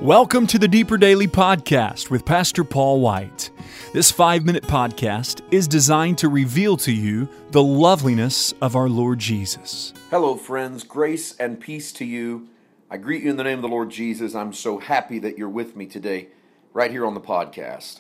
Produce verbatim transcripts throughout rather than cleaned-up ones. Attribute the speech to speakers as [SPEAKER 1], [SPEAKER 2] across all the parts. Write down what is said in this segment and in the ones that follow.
[SPEAKER 1] Welcome to the Deeper Daily Podcast with Pastor Paul White. This five-minute podcast is designed to reveal to you the loveliness of our Lord Jesus.
[SPEAKER 2] Hello, friends. Grace and peace to you. I greet you in the name of the Lord Jesus. I'm so happy that you're with me today, right here on the podcast.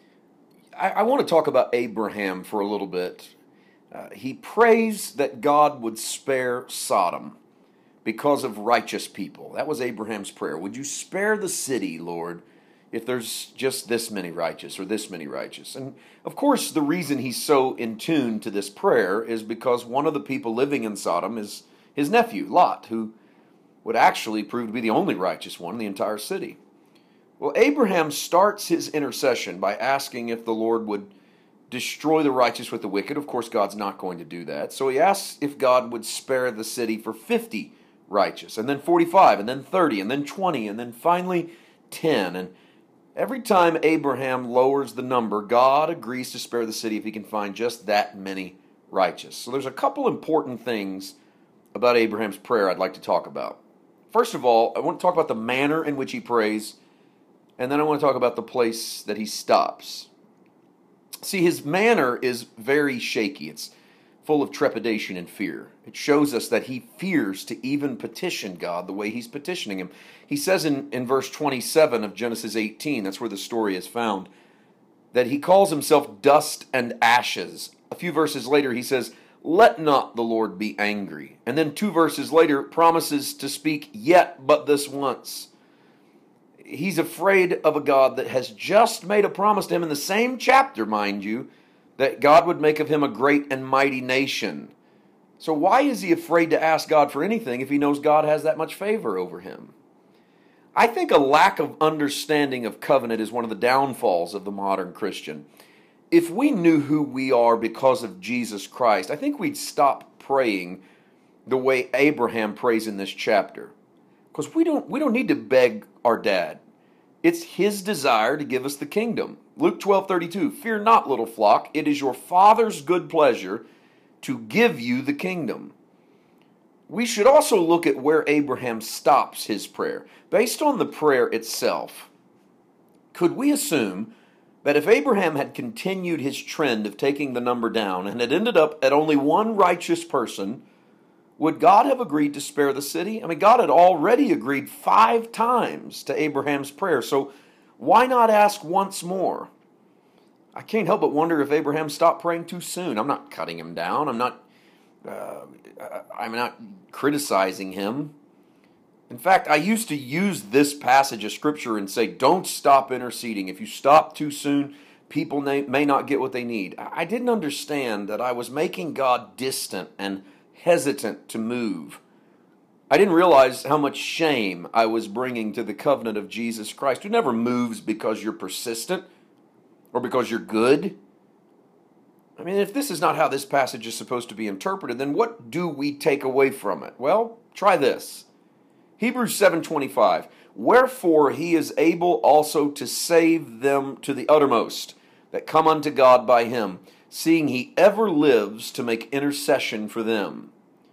[SPEAKER 2] I, I want to talk about Abraham for a little bit. Uh, he prays that God would spare Sodom because of righteous people. That was Abraham's prayer. Would you spare the city, Lord, if there's just this many righteous or this many righteous? And of course, the reason he's so in tune to this prayer is because one of the people living in Sodom is his nephew, Lot, who would actually prove to be the only righteous one in the entire city. Well, Abraham starts his intercession by asking if the Lord would destroy the righteous with the wicked. Of course, God's not going to do that. So he asks if God would spare the city for fifty righteous, and then forty-five, and then thirty, and then twenty, and then finally ten. And every time Abraham lowers the number, God agrees to spare the city if he can find just that many righteous. So there's a couple important things about Abraham's prayer I'd like to talk about. First of all, I want to talk about the manner in which he prays, and then I want to talk about the place that he stops. See, his manner is very shaky. It's full of trepidation and fear. It shows us that he fears to even petition God the way he's petitioning him. He says in, in verse twenty-seven of Genesis eighteen, that's where the story is found, that he calls himself dust and ashes. A few verses later he says, "Let not the Lord be angry." And then two verses later promises to speak yet but this once. He's afraid of a God that has just made a promise to him in the same chapter, mind you, that God would make of him a great and mighty nation. So why is he afraid to ask God for anything if he knows God has that much favor over him? I think a lack of understanding of covenant is one of the downfalls of the modern Christian. If we knew who we are because of Jesus Christ, I think we'd stop praying the way Abraham prays in this chapter. Because we don't, we don't need to beg our dad. It's his desire to give us the kingdom. Luke twelve thirty-two, "Fear not, little flock, it is your Father's good pleasure to give you the kingdom." We should also look at where Abraham stops his prayer. Based on the prayer itself, could we assume that if Abraham had continued his trend of taking the number down and had ended up at only one righteous person, would God have agreed to spare the city? I mean, God had already agreed five times to Abraham's prayer, so why not ask once more? I can't help but wonder if Abraham stopped praying too soon. I'm not cutting him down. I'm not, uh, I'm not criticizing him. In fact, I used to use this passage of Scripture and say, don't stop interceding. If you stop too soon, people may, may not get what they need. I didn't understand that I was making God distant and hesitant to move. I didn't realize how much shame I was bringing to the covenant of Jesus Christ, who never moves because you're persistent or because you're good. I mean, if this is not how this passage is supposed to be interpreted, then what do we take away from it? Well, try this. Hebrews seven twenty-five, "Wherefore he is able also to save them to the uttermost that come unto God by him, seeing he ever lives to make intercession for them."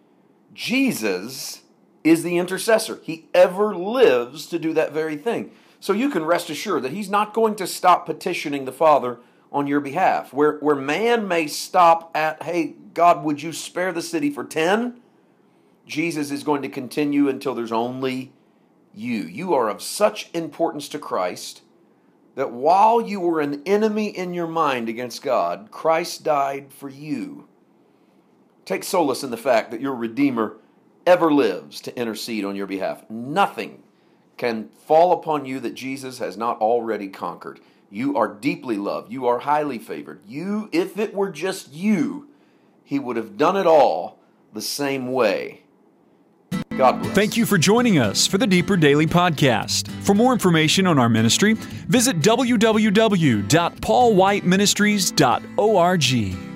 [SPEAKER 2] Jesus is the intercessor. He ever lives to do that very thing. So you can rest assured that he's not going to stop petitioning the Father on your behalf. Where, where man may stop at, "Hey, God, would you spare the city for ten? Jesus is going to continue until there's only you. You are of such importance to Christ that while you were an enemy in your mind against God, Christ died for you. Take solace in the fact that your Redeemer ever lives to intercede on your behalf. Nothing can fall upon you that Jesus has not already conquered. You are deeply loved. You are highly favored. You, if it were just you, he would have done it all the same way. God bless.
[SPEAKER 1] Thank you for joining us for the Deeper Daily Podcast. For more information on our ministry, visit w w w dot paul white ministries dot org.